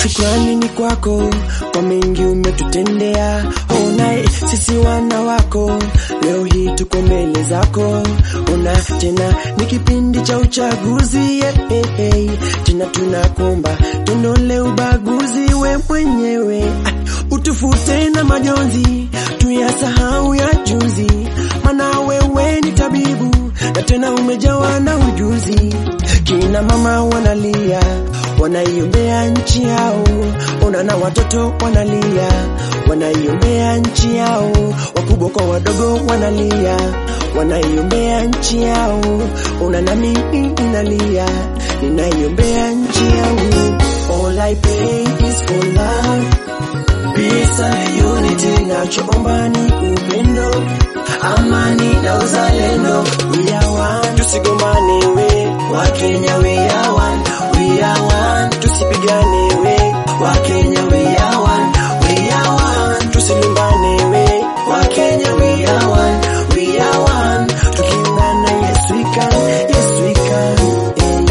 Shukrani ni kwako kwa mengi umetutendea. Ona sisi wana wako leo hii tuko mbele zako. Ona tena ni kipindi cha uchaguzi, tena tunakuomba tundole ubaguzi. We mwenyewe utufute na majonzi, tuyasahau ya juzi, maana wewe ni tabibu na tena umejawa na ujuzi. Kina mama wanalia, wanaiombea nchi yao. Ona na watoto wanalia, wanaiombea nchi yao. Wakubwa kwa wadogo wanalia, wanaiombea nchi yao. Ona na mimi ninalia, ninaiombea nchi yao. All I pray is for love, peace and unity. Nachoomba ni upendo, amani na uzalendo. We are one, tusigombane we Wakenya, we are one, we are one, tusipigane we Wakenya, we are one, we are one, tusilumbane we Wakenya, we are one, we are one, tukiungana yes we can, yes we can.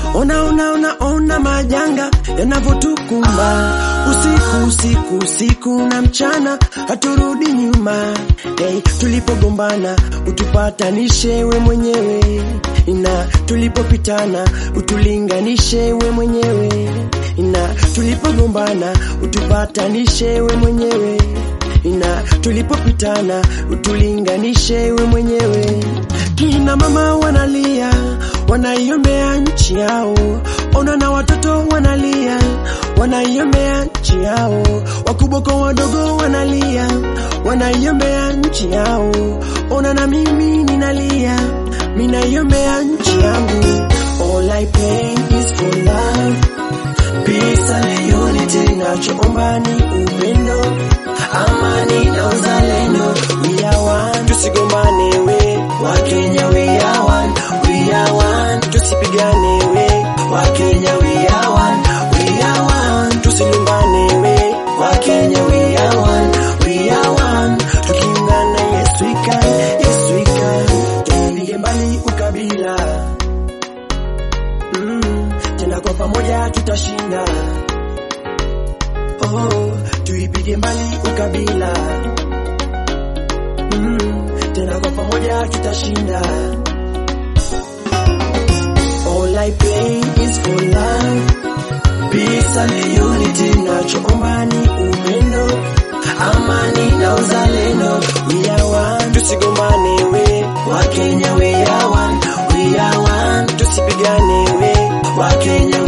Ona majanga yanavyotukumba, usiku na mchana haturudi nyuma. Tulipogombana utupatanishe we mwenyewe, na tulipopitana utulinganishe we mwenyewe, na tulipogombana utupatanishe we mwenyewe, na tulipopitana utulinganishe we mwenyewe. Kina mama wanalia, wanaiombea nchi yao. Ona na watoto wanalia, wanaiombea nchi yao. Wakubwa kwa wadogo wanalia, wanaiombea nchi yao. Ona na mimi ninalia, ninaiombea nchi yangu. All I pray is for love, peace and unity. Nachoomba ni upendo, amani na uzalendo. We are one, tusigombane we Wakenya, we are one, we are one, tusipigane we Wakenya, we are one, we are one, tusilumbane we Wakenya, we are one, we are one, tukiungana yes we can, yes we can. Tupige mbali ukabila, tena kwa pamoja tutashinda. Tuipige mbali ukabila, tena kwa pamoja tutashinda. All I pray is for love, peace and unity. Nachoomba ni upendo, amani na uzalendo. We are one, tusigombane we Wakenya, we are one, we are one, tusipigane we Wakenya.